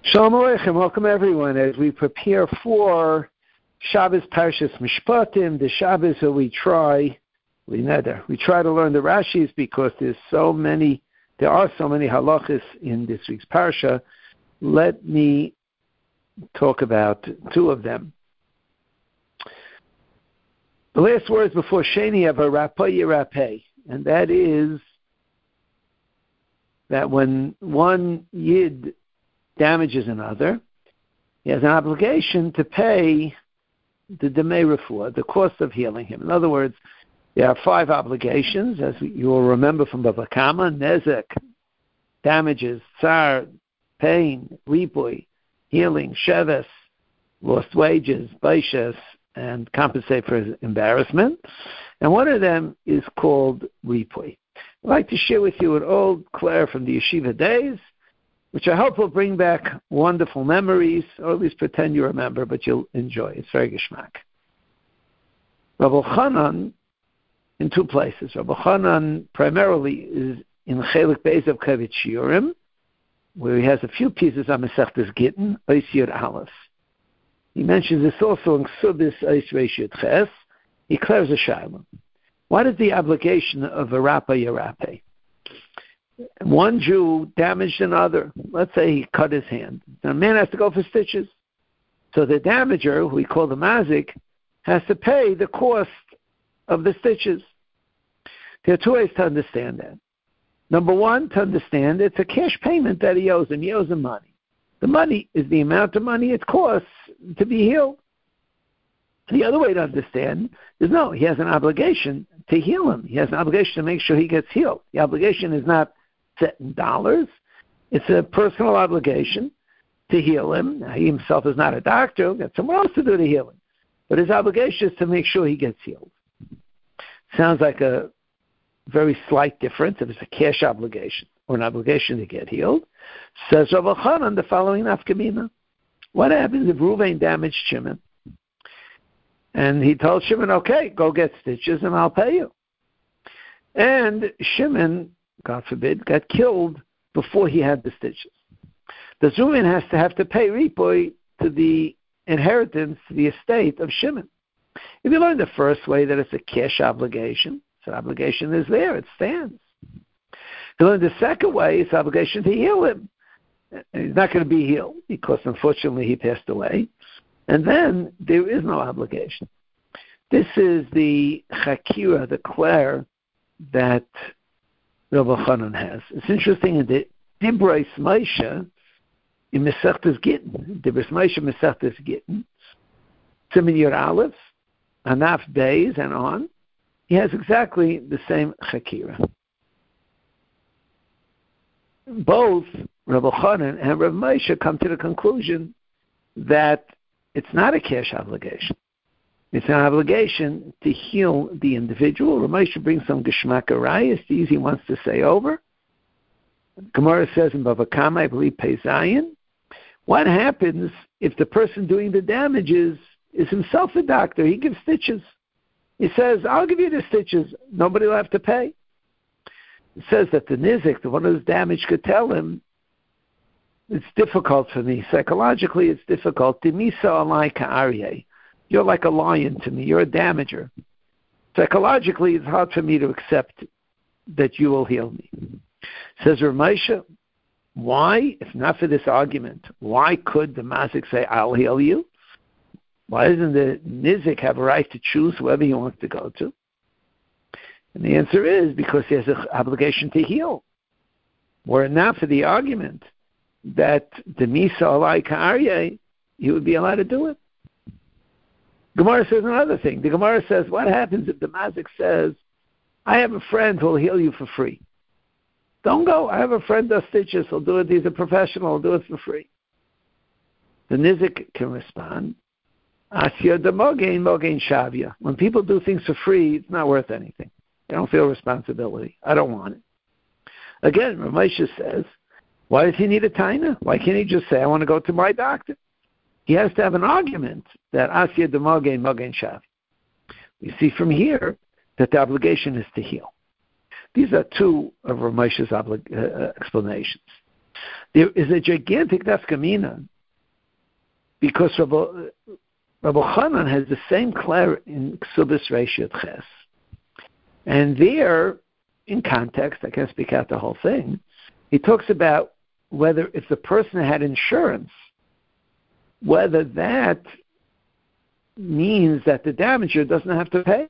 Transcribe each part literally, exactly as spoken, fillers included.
Shalom Aleichem, welcome everyone as we prepare for Shabbos Parshas Mishpatim, the Shabbos where we try, we nether, we try to learn the Rashis because there's so many, there are so many halachas in this week's Parsha. Let me talk about two of them. The last words before Sheni of a Rapay Yerapay, and that is that when one Yid damages another, he has an obligation to pay the demei refuah, the cost of healing him. In other words, there are five obligations, as you will remember from Bava Kama: nezek, damages; tsar, pain; ripui, healing; sheves, lost wages; baishes, and compensate for his embarrassment. And one of them is called ripui. I'd like to share with you an old Claire from the yeshiva days, which I hope will bring back wonderful memories, or at least pretend you remember, but you'll enjoy. It's very geschmack. Rabbi Chanan, in two places. Rabbi Chanan primarily is in Chelik Beis of Kavit Shiurim, where he has a few pieces on Masechtas Gittin, Ois Yud Aleph. He mentions this also in Ksubis Ois Reish Yud Ches. He declares a shaila. What is the obligation of a Rapay Yerapay? One Jew damaged another. Let's say he cut his hand. The man has to go for stitches. So the damager, who we call the mazik, has to pay the cost of the stitches. There are two ways to understand that. Number one, to understand it's a cash payment that he owes him. He owes him money. The money is the amount of money it costs to be healed. The other way to understand is no, he has an obligation to heal him. He has an obligation to make sure he gets healed. The obligation is not set in dollars. It's a personal obligation to heal him. Now, he himself is not a doctor. He'll get someone else to do the healing. But his obligation is to make sure he gets healed. Sounds like a very slight difference if it's a cash obligation or an obligation to get healed. Says Rav Chanan the following nafkamina. What happens if Reuven damaged Shimon? And he told Shimon, okay, go get stitches and I'll pay you. And Shimon, God forbid, got killed before he had the stitches. The Reuven has to have to pay ripui to the inheritance, to the estate of Shimon. If you learn the first way that it's a cash obligation, so the obligation is there, it stands. If you learn the second way, it's an obligation to heal him. He's not going to be healed because unfortunately he passed away. And then there is no obligation. This is the chakira, the clair that Rabbi Chanan has. It's interesting in the Dibros Moshe in Masechtas Gittin, Dibros Moshe Masechtas Gittin, Siman Yud Aleph, Anaf Beis, and on, he has exactly the same chakira. Both Rabbi Chanan and Rabbi Moshe come to the conclusion that it's not a cash obligation. It's an obligation to heal the individual. Ramesh brings some Geshmak Arayas, these he wants to say over. Gemara says in Bava Kama, I believe, Pei Zayin. What happens if the person doing the damages is himself a doctor? He gives stitches. He says, I'll give you the stitches. Nobody will have to pay. It says that the nizik, the one who's damaged, could tell him, it's difficult for me. Psychologically, it's difficult. Dimisa alai ka'aryeh. You're like a lion to me. You're a damager. Psychologically, it's hard for me to accept that you will heal me. Says Ramesha, why, if not for this argument, why could the mazik say, I'll heal you? Why doesn't the nizik have a right to choose whoever he wants to go to? And the answer is because he has an obligation to heal. Were it not for the argument that the Misa Alai Ka'aryeh, he would be allowed to do it. Gemara says another thing. The Gemara says, what happens if the mazik says, I have a friend who will heal you for free? Don't go. I have a friend does stitches. He'll do it. He's a professional. He'll do it for free. The nizik can respond, Asya demogein mogein shavya. When people do things for free, it's not worth anything. They don't feel responsibility. I don't want it. Again, Ramesha says, why does he need a taina? Why can't he just say, I want to go to my doctor? He has to have an argument that Asya demogein mogein shavya. We see from here that the obligation is to heal. These are two of Ramesha's oblig- uh, explanations. There is a gigantic nafkamina because Rabbi, Rabbi Chanan has the same clear in Ksubis Reishet Ches. And there, in context, I can't speak out the whole thing, he talks about whether if the person had insurance, whether that means that the damager doesn't have to pay.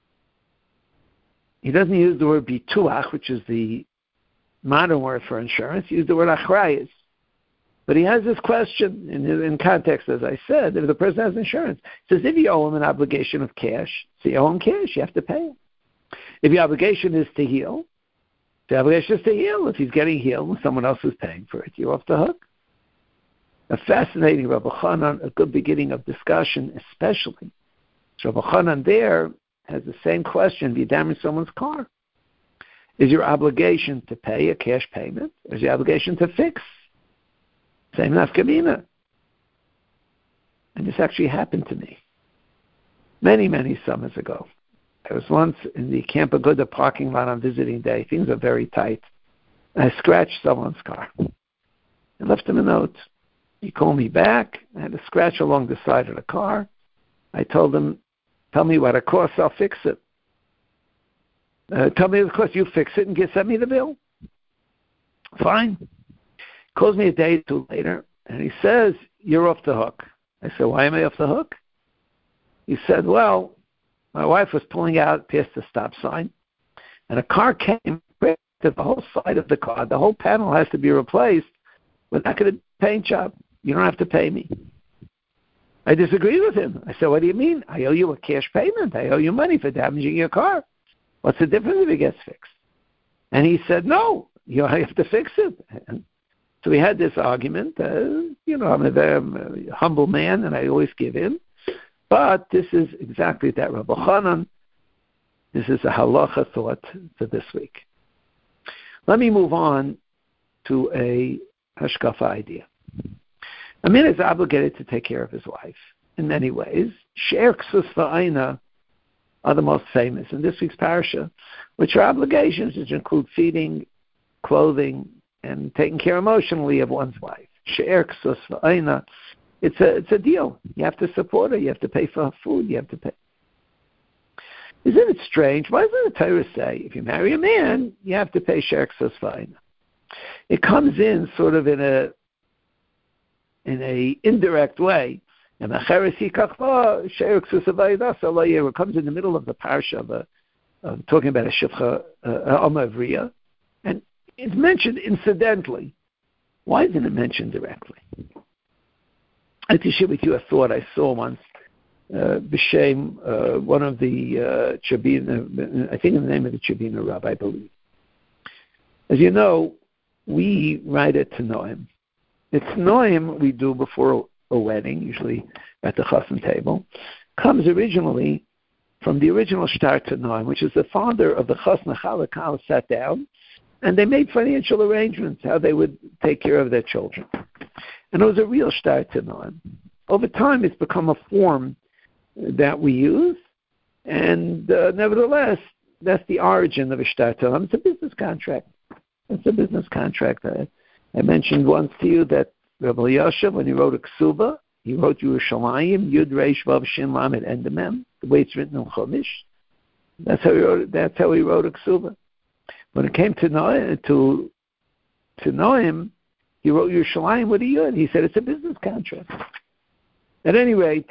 He doesn't use the word bituach, which is the modern word for insurance. He used the word achrayis. But he has this question in, in context, as I said, if the person has insurance. He says if you owe him an obligation of cash, so you owe him cash, you have to pay him. If your obligation is to heal, the obligation is to heal. If he's getting healed and someone else is paying for it, you're off the hook. A fascinating Rabbi Chanan, a good beginning of discussion, especially. So Rabbi Chanan there has the same question: if you damage someone's car, is your obligation to pay a cash payment, or is your obligation to fix? Same nafkamina. And this actually happened to me many, many summers ago. I was once in the Camp Aguda parking lot on visiting day. Things are very tight. I scratched someone's car and left him a note. He called me back. I had a scratch along the side of the car. I told him, tell me what it costs, I'll fix it. Uh, tell me what it costs, you fix it and get, send me the bill. Fine. Calls me a day or two later, and he says, you're off the hook. I said, why am I off the hook? He said, well, my wife was pulling out past the stop sign, and a car came to the whole side of the car. The whole panel has to be replaced. We're not going to do a paint job. You don't have to pay me. I disagreed with him. I said, what do you mean? I owe you a cash payment. I owe you money for damaging your car. What's the difference if it gets fixed? And he said, no, you have to fix it. And so we had this argument. Uh, you know, I'm a very uh, humble man, and I always give in. But this is exactly that, Rabbi Chanan. This is a halacha thought for this week. Let me move on to a hashkafa idea. A man is obligated to take care of his wife in many ways. She'er ksus v'aina are the most famous in this week's parasha, which are obligations which include feeding, clothing, and taking care emotionally of one's wife. She'er ksus v'aina. It's a it's a deal. You have to support her. You have to pay for her food. You have to pay. Isn't it strange? Why doesn't the Torah say if you marry a man, you have to pay she'er ksus v'aina? It comes in sort of in a in a indirect way. It comes in the middle of the parsha of, a, of talking about a shivcha amavriya, and it's mentioned incidentally. Why isn't it mentioned directly? I have to share with you a thought I saw once. Uh, B'Shem, uh, one of the uh, Chabina, I think in the name of the Chabina Rav, I believe. As you know, we write it to Noam. It's Noam we do before a wedding, usually at the chassan table. Comes originally from the original Shtar to Noam, which is the father of the chassan Chalakal sat down, and they made financial arrangements how they would take care of their children. And it was a real Shtar to Noam. Over time, it's become a form that we use, and uh, nevertheless, that's the origin of a Shtar to Noam. It's a business contract. It's a business contract. I, I mentioned once to you that Rabbi Yosef, when he wrote a ksuba, he wrote Yerushalayim, Yud Reish Vav Shin Lamed Endemem, the way it's written in Chumash. That's how he wrote it. That's how he wrote a ksuba. When it came to Noam, to to Noam, he wrote Yerushalayim with a Yud. He said it's a business contract. At any rate,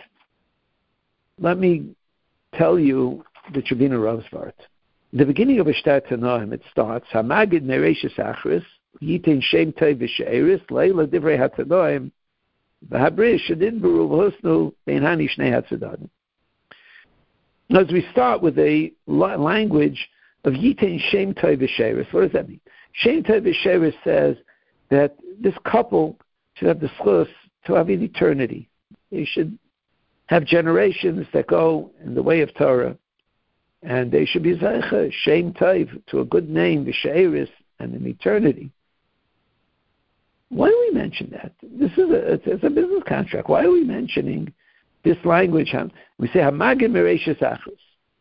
let me tell you the Chabina Rav's part. The beginning of a Shtar to Noam, it starts, Hamagid Nereishis Achris, Yitin Shem Tov V'She'eris, Leila Divrei HaTzadayim, V'Habrish Shadin Baru V'Husnu, Bein Hani Shnei HaTzadadim. As we start with a language of Yitin Shem Tov V'She'eris, what does that mean? Shem Tov V'She'eris says that this couple should have the schus to have an eternity. They should have generations that go in the way of Torah, and they should be zeicha, Shem Tov, to a good name, V'She'eris, and in eternity. Why do we mention that? This is a, it's, it's a business contract. Why are we mentioning this language? We say, Hamagid Mereishis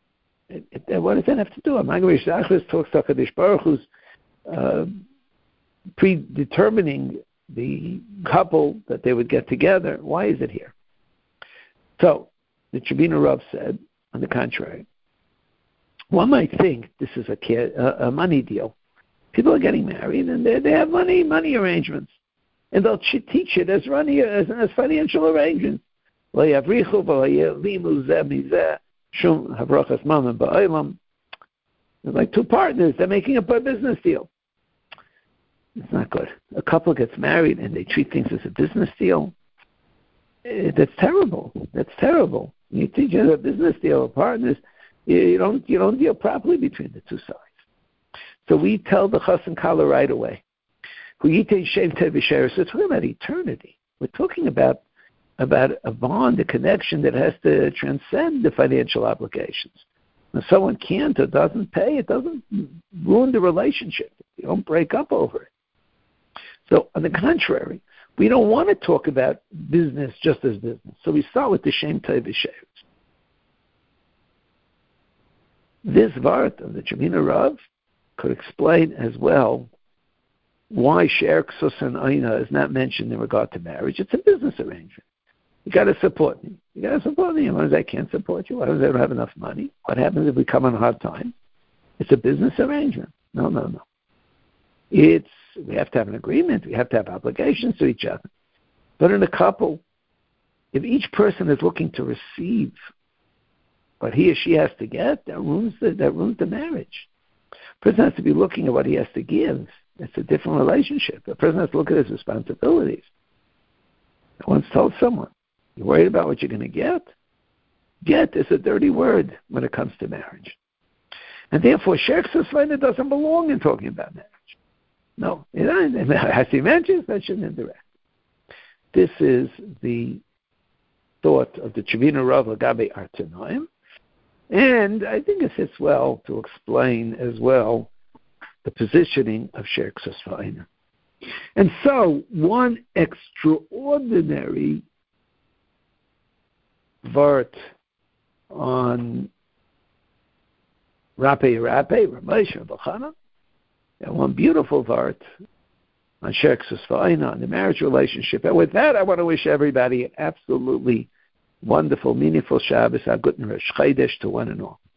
Achros. What does that have to do? Hamagid Mereishis Achros talks to HaKadosh Baruch Hu's uh, predetermining the couple that they would get together. Why is it here? So, the Tribuna Rav said, on the contrary, one might think this is a, a, a money deal. People are getting married, and they, they have money money arrangements, and they'll teach it as money as, as financial arrangements. Like two partners, they're making up a business deal. It's not good. A couple gets married and they treat things as a business deal. That's terrible. That's terrible. You teach it as a business deal of partners. You don't you don't deal properly between the two sides. So we tell the chas and kala right away. We're talking about eternity. We're talking about about a bond, a connection that has to transcend the financial obligations. When someone can't or doesn't pay, it doesn't ruin the relationship. You don't break up over it. So, on the contrary, we don't want to talk about business just as business. So we start with the Shem Tov V'Sheretz. This vart of the Tribuna Rav could explain as well why Sher Ksus and Aina is not mentioned in regard to marriage. It's a business arrangement. You got to support me. You got to support me. What if I can't support you? What if I don't have enough money? What happens if we come on a hard time? It's a business arrangement. No, no, no. It's we have to have an agreement. We have to have obligations to each other. But in a couple, if each person is looking to receive what he or she has to get, that ruins the, that ruins the marriage. The person has to be looking at what he has to give. It's a different relationship. The person has to look at his responsibilities. I once told someone, you're worried about what you're going to get? Get is a dirty word when it comes to marriage. And therefore, Sher Ksus V'Aina doesn't belong in talking about marriage. No, as he mentions, that shouldn't indirect. This is the thought of the Tribuna Rav Lagabe Artanoim, and I think it fits well to explain as well the positioning of Sher Ksus V'Aina. And so, one extraordinary vart on Rape Rape, Ramesha B'Chana, and one beautiful vart on Sher Ksus V'Aina, on the marriage relationship. And with that, I want to wish everybody an absolutely wonderful, meaningful Shabbos, a good Rosh Chodesh to one and all.